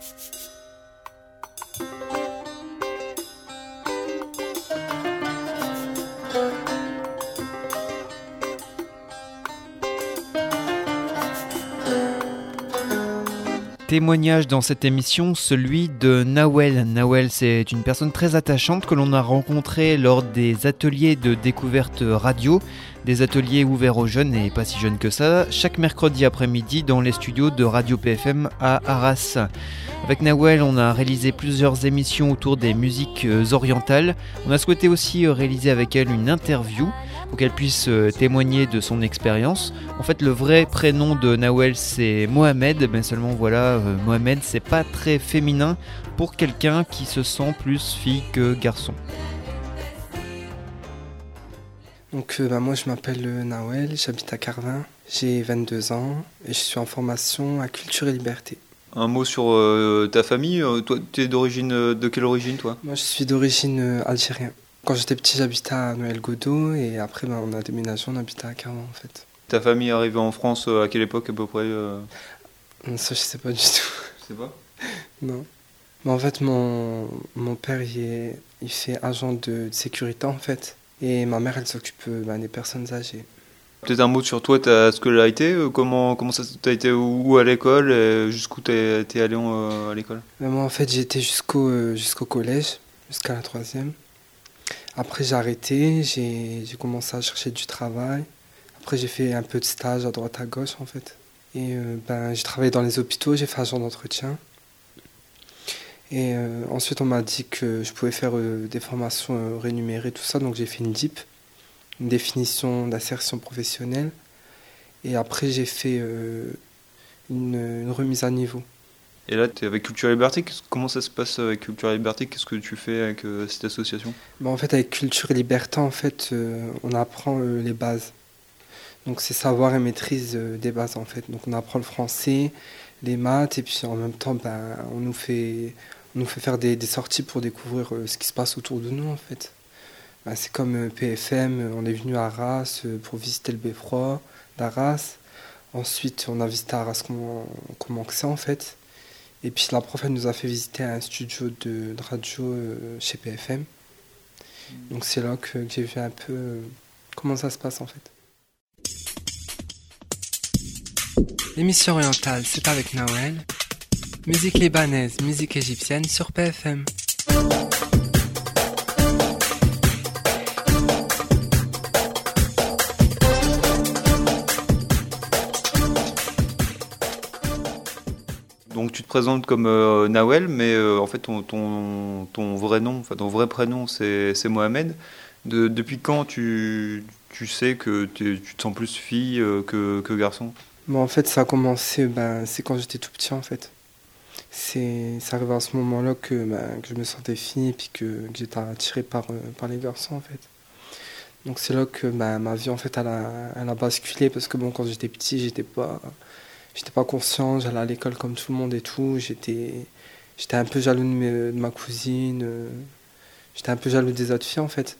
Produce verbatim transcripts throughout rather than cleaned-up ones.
Témoignage dans cette émission, celui de Nawel. Nawel, c'est une personne très attachante que l'on a rencontrée lors des ateliers de découverte radio, des ateliers ouverts aux jeunes et pas si jeunes que ça, chaque mercredi après-midi dans les studios de Radio P F M à Arras. Avec Nawel, on a réalisé plusieurs émissions autour des musiques orientales. On a souhaité aussi réaliser avec elle une interview pour qu'elle puisse témoigner de son expérience. En fait, le vrai prénom de Nawel, c'est Mohamed, mais seulement voilà, euh, Mohamed, c'est pas très féminin pour quelqu'un qui se sent plus fille que garçon. Donc euh, bah, moi je m'appelle euh, Nawel, j'habite à Carvin, j'ai vingt-deux ans et je suis en formation à Culture et Liberté. Un mot sur euh, ta famille, euh, toi tu es d'origine, euh, de quelle origine toi ? Moi je suis d'origine euh, algérienne. Quand j'étais petit j'habitais à Noël-Godeau et après bah, on a déménagé, on habitait à Carvin en fait. Ta famille est arrivée en France euh, à quelle époque à peu près euh... Ça je sais pas du tout. Je sais pas. Non. Mais en fait mon, mon père il, est, il fait agent de, de sécurité en fait. Et ma mère, elle s'occupe bah, des personnes âgées. Peut-être un mot sur toi, ta scolarité, comment, comment ça, t'as été où à l'école, et jusqu'où t'es, t'es allé en, à l'école ? Mais moi, en fait, j'ai été jusqu'au, euh, jusqu'au collège, jusqu'à la troisième. Après, j'ai arrêté, j'ai, j'ai commencé à chercher du travail. Après, j'ai fait un peu de stage à droite à gauche, en fait. Et euh, ben, j'ai travaillé dans les hôpitaux, j'ai fait agent d'entretien. Et euh, ensuite, on m'a dit que je pouvais faire euh, des formations euh, rémunérées, tout ça. Donc, j'ai fait une D I P, une définition d'insertion professionnelle. Et après, j'ai fait euh, une, une remise à niveau. Et là, tu es avec Culture et Liberté. Comment ça se passe avec Culture et Liberté ? Qu'est-ce que tu fais avec euh, cette association ? Ben, en fait, avec Culture et Liberté, en fait, euh, on apprend euh, les bases. Donc, c'est savoir et maîtrise euh, des bases, en fait. Donc, on apprend le français, les maths, et puis en même temps, ben, on nous fait... On nous fait faire des, des sorties pour découvrir euh, ce qui se passe autour de nous, en fait. Ben, c'est comme euh, P F M, euh, on est venu à Arras euh, pour visiter le beffroi d'Arras. Ensuite, on a visité Arras comment, comment que c'est, en fait. Et puis la prof, elle nous a fait visiter un studio de, de radio euh, chez P F M. Donc c'est là que, que j'ai vu un peu euh, comment ça se passe, en fait. L'émission orientale, c'est avec Nawel. Musique libanaise, musique égyptienne sur P F M. Donc tu te présentes comme euh, Nawel, mais euh, en fait ton, ton, ton vrai nom, enfin ton vrai prénom c'est, c'est Mohamed. De, depuis quand tu, tu sais que tu, tu te sens plus fille euh, que, que garçon ? Bon, en fait, ça a commencé, ben, c'est quand j'étais tout petit, en fait. C'est, c'est arrivé à ce moment-là que, ben, que je me sentais fille et puis que, que j'étais attiré par, euh, par les garçons, en fait. Donc c'est là que ben, ma vie, en fait, elle a, elle a basculé parce que bon, quand j'étais petit, j'étais pas, j'étais pas conscient, j'allais à l'école comme tout le monde et tout. J'étais, j'étais un peu jaloux de, mes, de ma cousine, euh, j'étais un peu jaloux des autres filles, en fait.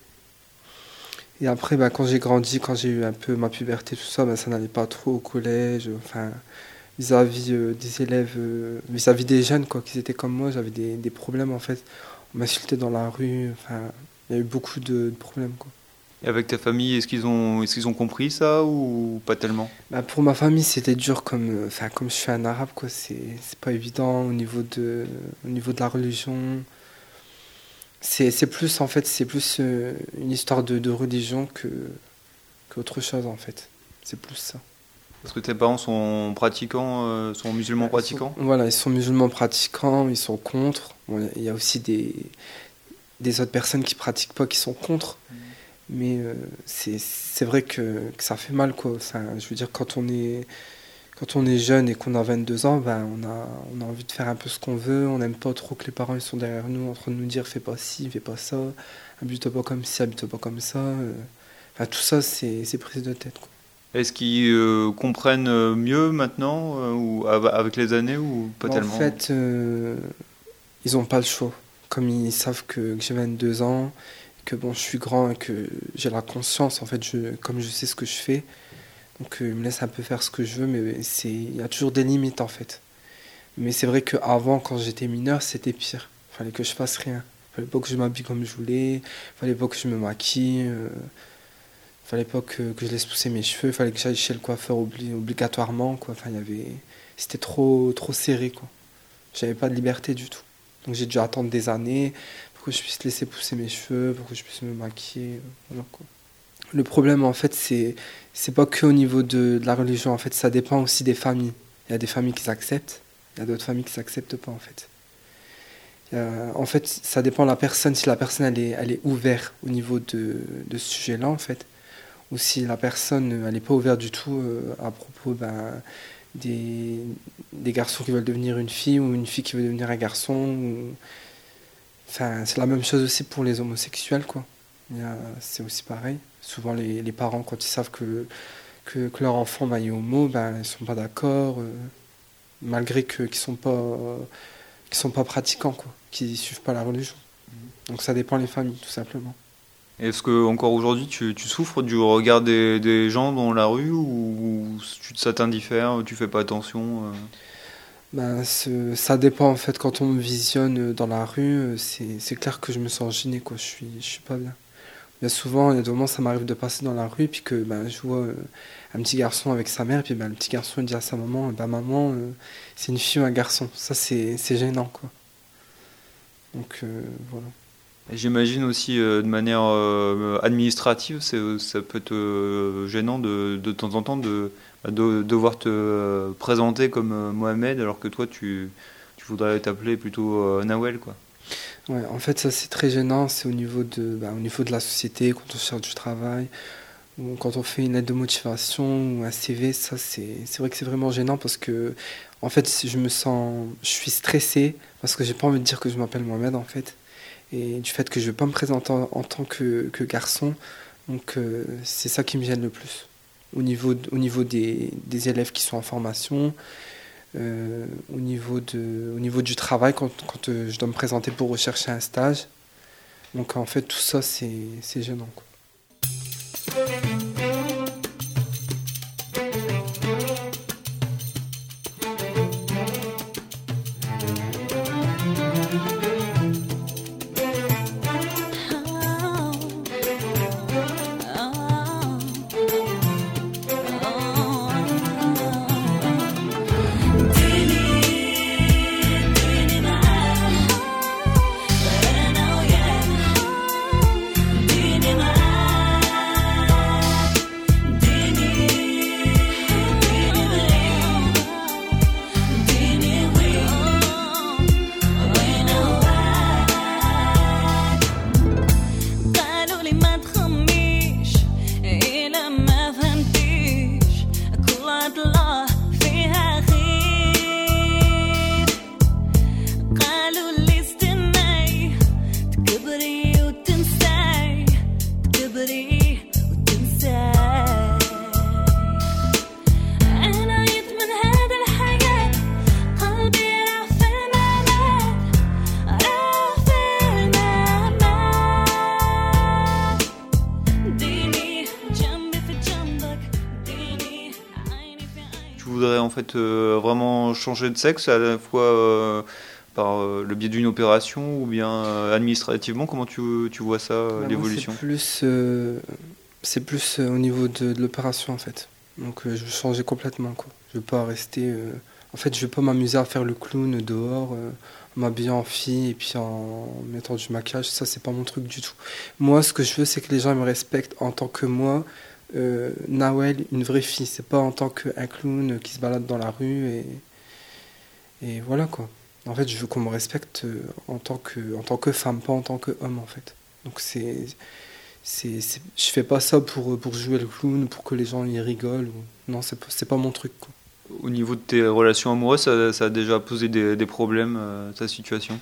Et après, ben, quand j'ai grandi, quand j'ai eu un peu ma puberté, tout ça, ben, ça n'allait pas trop au collège, enfin... vis-à-vis euh, des élèves, euh, vis-à-vis des jeunes, quoi, qui étaient comme moi, j'avais des, des problèmes, en fait. On m'insultait dans la rue, enfin, il y a eu beaucoup de, de problèmes, quoi. Et avec ta famille, est-ce qu'ils ont, est-ce qu'ils ont compris ça ou pas tellement ? Bah, pour ma famille, c'était dur, comme, enfin, comme je suis un arabe, quoi, c'est, c'est pas évident au niveau de, au niveau de la religion. C'est, c'est plus, en fait, c'est plus euh, une histoire de, de religion que, qu'autre chose, en fait. C'est plus ça. Parce que tes parents sont pratiquants, euh, sont musulmans pratiquants ? Ils sont, voilà, ils sont musulmans pratiquants, ils sont contre. Bon, il y a aussi des, des autres personnes qui pratiquent pas, qui sont contre. Mmh. Mais euh, c'est, c'est vrai que, que ça fait mal, quoi. Enfin, je veux dire, quand on est, quand on est jeune et qu'on a vingt-deux ans, ben, on a, on a envie de faire un peu ce qu'on veut. On n'aime pas trop que les parents ils sont derrière nous en train de nous dire fais pas ci, fais pas ça, habite pas comme ci, habite pas comme ça. Enfin, tout ça, c'est, c'est prise de tête, quoi. Est-ce qu'ils euh, comprennent mieux maintenant euh, ou avec les années ou pas bon, tellement ? En fait, euh, ils n'ont pas le choix. Comme ils savent que, que j'ai vingt-deux ans, que bon, je suis grand et que j'ai la conscience, en fait, je, comme je sais ce que je fais, donc euh, ils me laissent un peu faire ce que je veux, mais c'est, il y a toujours des limites, en fait. Mais c'est vrai qu'avant, quand j'étais mineur, c'était pire. Il fallait que je fasse rien. Il fallait pas que je m'habille comme je voulais. Il fallait pas que je me maquille. Euh... Il fallait pas que, que je laisse pousser mes cheveux. Il fallait que j'aille chez le coiffeur obli- obligatoirement, quoi. Enfin, il y avait... C'était trop, trop serré, quoi. J'avais pas de liberté du tout. Donc j'ai dû attendre des années pour que je puisse laisser pousser mes cheveux, pour que je puisse me maquiller. Voilà, quoi. Le problème, en fait, c'est, c'est pas qu'au niveau de, de la religion. En fait, ça dépend aussi des familles. Il y a des familles qui s'acceptent. Il y a d'autres familles qui ne s'acceptent pas, en fait. Il y a, en fait, ça dépend de la personne. Si la personne, elle est, elle est ouverte au niveau de, de ce sujet-là, en fait. Ou si la personne, elle n'est pas ouverte du tout euh, à propos ben, des, des garçons qui veulent devenir une fille ou une fille qui veut devenir un garçon. Ou... Enfin, c'est la même chose aussi pour les homosexuels, quoi. Il y a, c'est aussi pareil. Souvent, les, les parents, quand ils savent que, que, que leur enfant ben, est homo, ben, ils ne sont pas d'accord. Euh, malgré que, qu'ils sont pas euh, qu'ils sont pas pratiquants, quoi, qu'ils suivent pas la religion. Donc ça dépend des familles, tout simplement. Est-ce que encore aujourd'hui tu, tu souffres du regard des, des gens dans la rue ou tu, ça t'indiffère, tu fais pas attention euh... Ben, ce, ça dépend en fait. Quand on me visionne dans la rue, c'est, c'est clair que je me sens gêné, quoi. Je suis je suis pas bien. Bien souvent, il y a des moments, ça m'arrive de passer dans la rue puis que ben, je vois euh, un petit garçon avec sa mère, puis ben, le petit garçon il dit à sa maman, ben, maman, euh, c'est une fille ou un garçon. Ça, c'est, c'est gênant, quoi. Donc, euh, voilà. Et j'imagine aussi euh, de manière euh, administrative, c'est, ça peut être euh, gênant de, de temps en temps de, de devoir te euh, présenter comme euh, Mohamed, alors que toi, tu, tu voudrais t'appeler plutôt euh, Nawel, quoi. Ouais, en fait, ça, c'est très gênant. C'est au niveau de, bah, au niveau de la société, quand on cherche du travail, ou quand on fait une lettre de motivation ou un C V, ça, c'est, c'est vrai que c'est vraiment gênant parce que, en fait, je me sens, je suis stressé parce que j'ai pas envie de dire que je m'appelle Mohamed, en fait. Et du fait que je ne vais pas me présenter en, en tant que, que garçon, donc euh, c'est ça qui me gêne le plus. Au niveau, au niveau des, des élèves qui sont en formation, euh, au, niveau de, au niveau du travail, quand, quand euh, je dois me présenter pour rechercher un stage. Donc en fait, tout ça, c'est, c'est gênant, quoi. En fait, euh, vraiment changer de sexe à la fois euh, par euh, le biais d'une opération ou bien euh, administrativement, comment tu, tu vois ça, euh, bah l'évolution? C'est plus, euh, c'est plus euh, au niveau de, de l'opération en fait. Donc euh, je veux changer complètement, quoi. Je veux pas rester. Euh... En fait, je veux pas m'amuser à faire le clown dehors, euh, en m'habillant en fille et puis en mettant du maquillage. Ça, c'est pas mon truc du tout. Moi, ce que je veux, c'est que les gens me respectent en tant que moi. Euh, Nawel, une vraie fille, c'est pas en tant qu'un clown qui se balade dans la rue et, et voilà, quoi. En fait, je veux qu'on me respecte en tant que, en tant que femme, pas en tant qu'homme, en fait. Donc c'est, c'est, c'est, je fais pas ça pour, pour jouer le clown, pour que les gens y rigolent. Ou... Non, c'est pas, c'est pas mon truc, quoi. Au niveau de tes relations amoureuses, ça, ça a déjà posé des, des problèmes, euh, ta situation?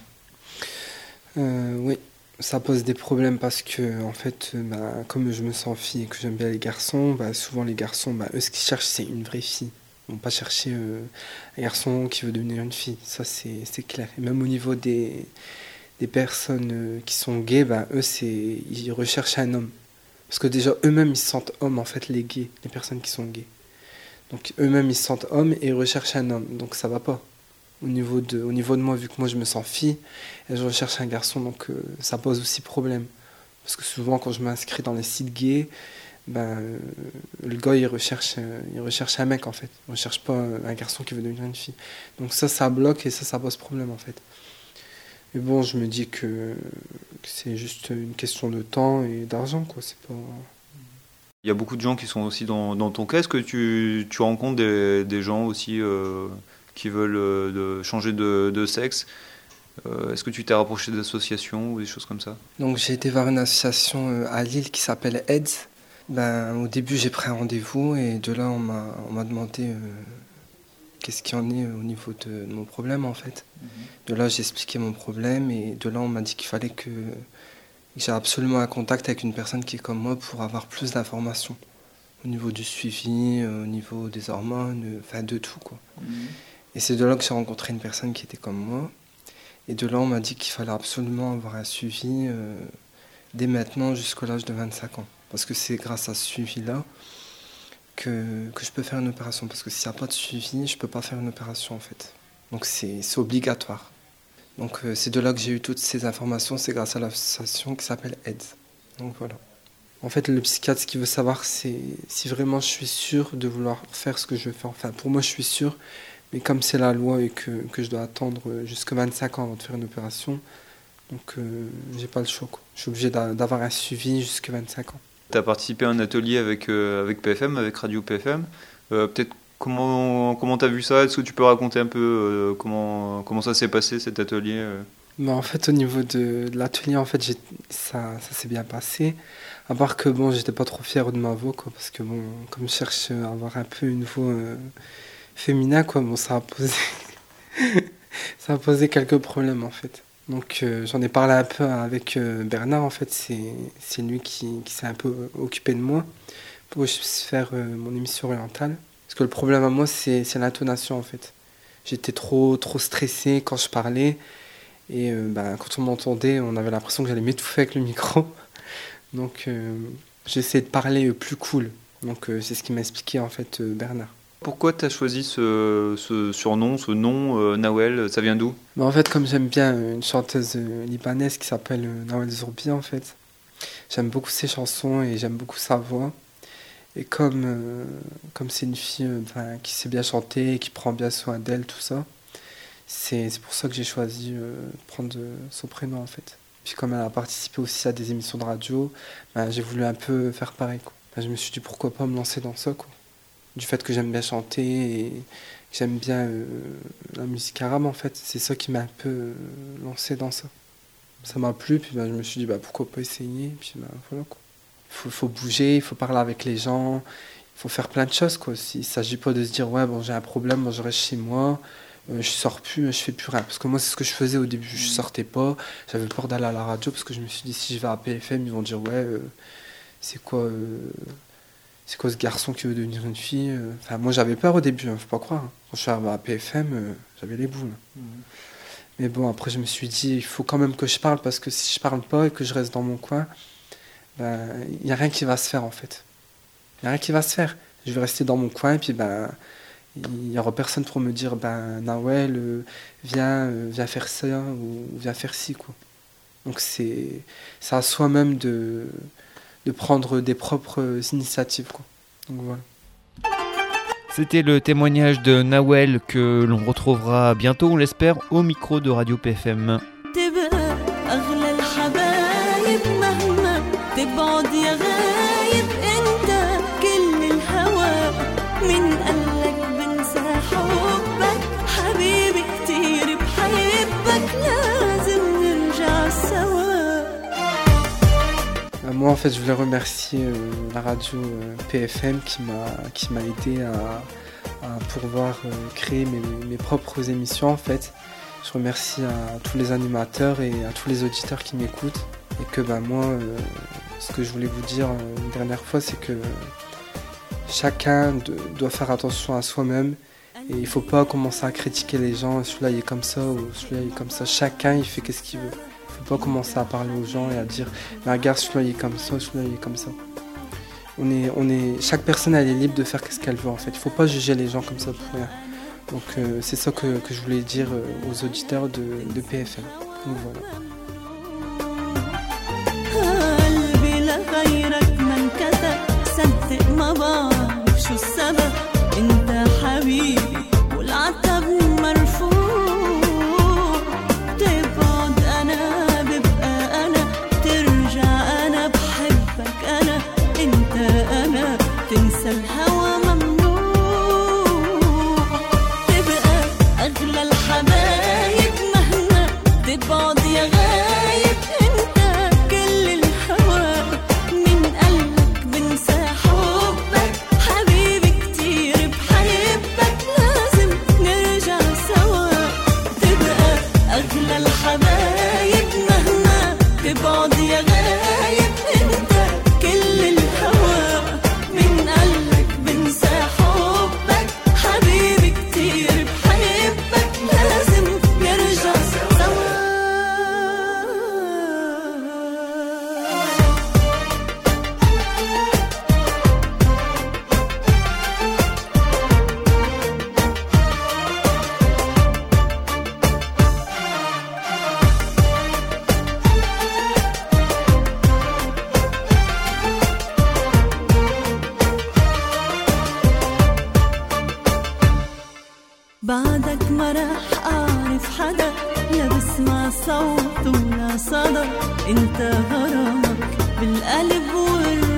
euh, Oui. Ça pose des problèmes parce que, en fait, bah, comme je me sens fille et que j'aime bien les garçons, bah, souvent les garçons, bah, eux, ce qu'ils cherchent, c'est une vraie fille. Ils vont pas chercher euh, un garçon qui veut devenir une fille. Ça, c'est, c'est clair. Et même au niveau des, des personnes euh, qui sont gays, bah, eux, c'est, ils recherchent un homme. Parce que déjà, eux-mêmes, ils se sentent hommes, en fait, les gays, les personnes qui sont gays. Donc, eux-mêmes, ils se sentent hommes et ils recherchent un homme. Donc, ça va pas. au niveau de, au niveau de moi, vu que moi je me sens fille et je recherche un garçon, donc euh, ça pose aussi problème. Parce que souvent quand je m'inscris dans les sites gays, ben, euh, le gars il recherche, euh, il recherche un mec en fait, il recherche pas un garçon qui veut devenir une fille. Donc ça, ça bloque et ça, ça pose problème en fait. Mais bon, je me dis que, que c'est juste une question de temps et d'argent, quoi, c'est pas... Il y a beaucoup de gens qui sont aussi dans, dans ton cas. Est-ce que tu, tu rencontres des, des gens aussi euh, qui veulent euh, de changer de, de sexe euh, Est-ce que tu t'es rapproché d'associations ou des choses comme ça? Donc j'ai été voir une association à Lille qui s'appelle A I D S. Ben, au début j'ai pris un rendez-vous et de là on m'a, on m'a demandé euh, qu'est-ce qu'il y en est au niveau de, de mon problème en fait. Mmh. De là j'ai expliqué mon problème et de là on m'a dit qu'il fallait que j'ai absolument un contact avec une personne qui est comme moi pour avoir plus d'informations au niveau du suivi, au niveau des hormones, enfin de tout quoi. Mmh. Et c'est de là que j'ai rencontré une personne qui était comme moi. Et de là on m'a dit qu'il fallait absolument avoir un suivi euh, dès maintenant jusqu'à l'âge de vingt-cinq ans. Parce que c'est grâce à ce suivi-là que, que je peux faire une opération. Parce que s'il n'y a pas de suivi, je ne peux pas faire une opération en fait. Donc c'est, c'est obligatoire. Donc euh, c'est de là que j'ai eu toutes ces informations, c'est grâce à l'association qui s'appelle A I D S. Donc voilà. En fait, le psychiatre, ce qu'il veut savoir, c'est si vraiment je suis sûr de vouloir faire ce que je veux faire. Enfin, pour moi, je suis sûr, mais comme c'est la loi et que, que je dois attendre jusqu'à vingt-cinq ans avant de faire une opération, donc euh, j'ai pas le choix, quoi. Je suis obligé d'a, d'avoir un suivi jusqu'à vingt-cinq ans. Tu as participé à un atelier avec, euh, avec P F M, avec Radio P F M. Euh, peut-être comment comment tu as vu ça? Est-ce que tu peux raconter un peu euh, comment, comment ça s'est passé cet atelier euh Mais en fait, au niveau de, de l'atelier, en fait, j'ai, ça, ça s'est bien passé. À part que bon, j'étais pas trop fier de ma voix, quoi, parce que bon, comme je cherche à avoir un peu une voix euh, féminin, quoi, bon, ça a posé, ça a posé quelques problèmes, en fait. Donc euh, j'en ai parlé un peu avec euh, Bernard, en fait, c'est, c'est lui qui, qui s'est un peu occupé de moi pour que je puisse faire euh, mon émission orientale. Parce que le problème à moi, c'est, c'est l'intonation, en fait. J'étais trop, trop stressé quand je parlais. Et euh, bah, quand on m'entendait, on avait l'impression que j'allais m'étouffer avec le micro. Donc euh, j'ai essayé de parler plus cool. Donc euh, c'est ce qui m'a expliqué en fait euh, Bernard. Pourquoi tu as choisi ce, ce surnom, ce nom, euh, Nawel? Ça vient d'où? Bah, en fait, comme j'aime bien une chanteuse euh, libanaise qui s'appelle euh, Nawel Zourbi, en fait, j'aime beaucoup ses chansons et j'aime beaucoup sa voix. Et comme, euh, comme c'est une fille euh, bah, qui sait bien chanter, qui prend bien soin d'elle, tout ça, c'est, c'est pour ça que j'ai choisi euh, de prendre euh, son prénom, en fait. Puis comme elle a participé aussi à des émissions de radio, bah, j'ai voulu un peu faire pareil, quoi. Bah, je me suis dit pourquoi pas me lancer dans ça, quoi. Du fait que j'aime bien chanter et que j'aime bien euh, la musique arabe, en fait, c'est ça qui m'a un peu euh, lancé dans ça. Ça m'a plu, puis bah, je me suis dit bah, pourquoi pas essayer, puis bah, voilà, quoi. Il faut, faut bouger, il faut parler avec les gens, il faut faire plein de choses, quoi. Il ne s'agit pas de se dire ouais, bon, j'ai un problème, bon, je reste chez moi, euh, je sors plus, je fais plus rien. Parce que moi, c'est ce que je faisais au début, je sortais pas, j'avais peur d'aller à la radio parce que je me suis dit si je vais à P F M, ils vont dire ouais, euh, c'est quoi. Euh, C'est quoi ce garçon qui veut devenir une fille? Enfin, moi j'avais peur au début, hein, faut pas croire. Quand je suis arrivé à P F M, euh, j'avais les boules. Mmh. Mais bon, après je me suis dit, il faut quand même que je parle, parce que si je parle pas et que je reste dans mon coin, ben, il n'y a rien qui va se faire en fait. Il n'y a rien qui va se faire. Je vais rester dans mon coin et puis ben, il n'y aura personne pour me dire, ben Nawel, euh, viens, euh, viens faire ça ou viens faire ci, quoi. Donc c'est, c'est à soi-même de... de prendre des propres initiatives, quoi. Donc voilà. C'était le témoignage de Nawel que l'on retrouvera bientôt, on l'espère, au micro de Radio P F M. Moi, en fait, je voulais remercier euh, la radio euh, P F M qui m'a, qui m'a aidé à, à pouvoir euh, créer mes, mes propres émissions, en fait. Je remercie à tous les animateurs et à tous les auditeurs qui m'écoutent. Et que ben, moi, euh, ce que je voulais vous dire euh, une dernière fois, c'est que chacun de, doit faire attention à soi-même. Et il ne faut pas commencer à critiquer les gens, celui-là il est comme ça ou celui-là il est comme ça. Chacun il fait ce qu'il veut. Il ne faut pas commencer à parler aux gens et à dire mais regarde celui-là il est comme ça, celui-là il est comme ça. On est, on est, chaque personne elle est libre de faire ce qu'elle veut en fait. Il ne faut pas juger les gens comme ça pour rien. Donc euh, c'est ça que, que je voulais dire aux auditeurs de, de P F M. Donc voilà. بعدك ما راح أعرف حدا لا بسمع صوت ولا صدى انت غرامك بالقلب والروح